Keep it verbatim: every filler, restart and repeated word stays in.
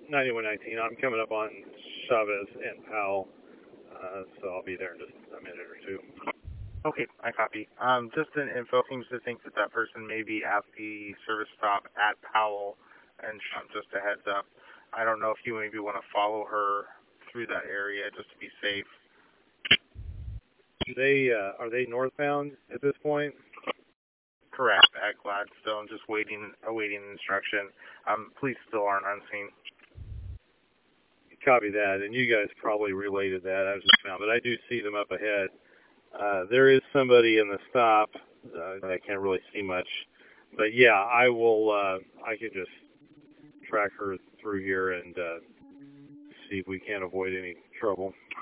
ninety-one nineteen. I'm coming up on Chavez and Powell, uh, so I'll be there in just a minute or two. Okay, I copy. Um, just an info seems to think that that person may be at the service stop at Powell, and um, just a heads up. I don't know if you maybe want to follow her through that area just to be safe. They uh, are they northbound at this point? Correct, at Gladstone, just waiting, awaiting instruction. Um, police still aren't on scene. Copy that, and you guys probably related that. I was just found, but I do see them up ahead. Uh, there is somebody in the stop. Uh, I can't really see much, but yeah, I will. Uh, I can just track her through here and uh, see if we can't avoid any trouble.